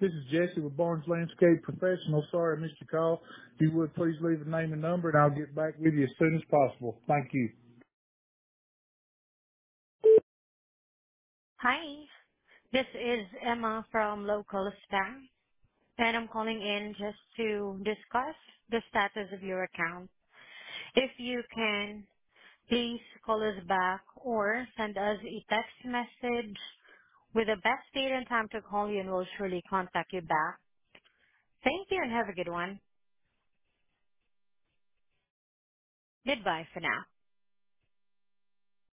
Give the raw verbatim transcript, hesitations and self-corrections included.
This is Jesse with Barnes Landscape Professional. Sorry I missed your call. If you would please leave a name and number and I'll get back with you as soon as possible. Thank you. Hi, this is Emma from Local Spam, and I'm calling in just to discuss the status of your account. If you can, please call us back or send us a text message with the best date and time to call you, and we'll surely contact you back. Thank you and have a good one. Goodbye for now.